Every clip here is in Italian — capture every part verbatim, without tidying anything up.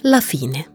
La fine.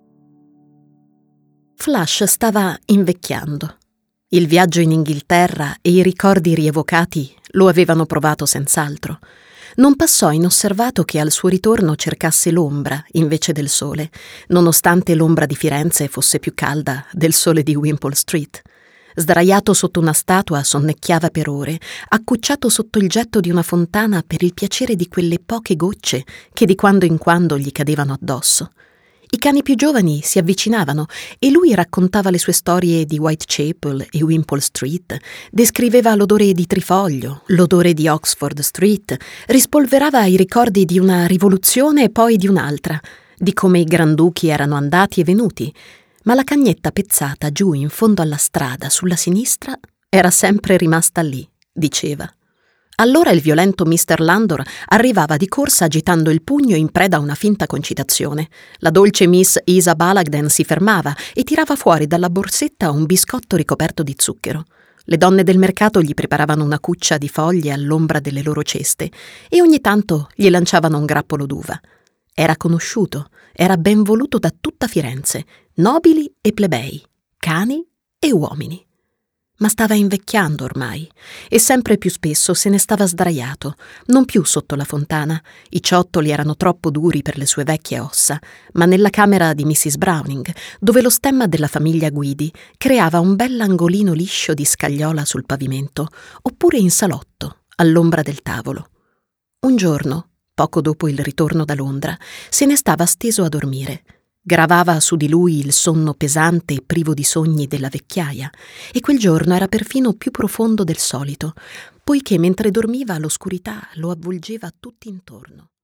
Flash stava invecchiando. Il viaggio in Inghilterra e i ricordi rievocati lo avevano provato senz'altro. Non passò inosservato che al suo ritorno cercasse l'ombra invece del sole, nonostante l'ombra di Firenze fosse più calda del sole di Wimpole Street. Sdraiato sotto una statua sonnecchiava per ore, accucciato sotto il getto di una fontana per il piacere di quelle poche gocce che di quando in quando gli cadevano addosso. I cani più giovani si avvicinavano e lui raccontava le sue storie di Whitechapel e Wimpole Street, descriveva l'odore di Trifoglio, l'odore di Oxford Street, rispolverava i ricordi di una rivoluzione e poi di un'altra, di come i granduchi erano andati e venuti, ma la cagnetta pezzata giù in fondo alla strada sulla sinistra era sempre rimasta lì, diceva. Allora il violento mister Landor arrivava di corsa agitando il pugno in preda a una finta concitazione. La dolce miss Isa Balagden si fermava e tirava fuori dalla borsetta un biscotto ricoperto di zucchero. Le donne del mercato gli preparavano una cuccia di foglie all'ombra delle loro ceste e ogni tanto gli lanciavano un grappolo d'uva. Era conosciuto, era ben voluto da tutta Firenze, nobili e plebei, cani e uomini. Ma stava invecchiando ormai e sempre più spesso se ne stava sdraiato, non più sotto la fontana. I ciottoli erano troppo duri per le sue vecchie ossa, ma nella camera di missus Browning, dove lo stemma della famiglia Guidi creava un bell'angolino liscio di scagliola sul pavimento, oppure in salotto, all'ombra del tavolo. Un giorno, poco dopo il ritorno da Londra, se ne stava steso a dormire. Gravava su di lui il sonno pesante e privo di sogni della vecchiaia, e quel giorno era perfino più profondo del solito, poiché mentre dormiva l'oscurità lo avvolgeva tutt'intorno.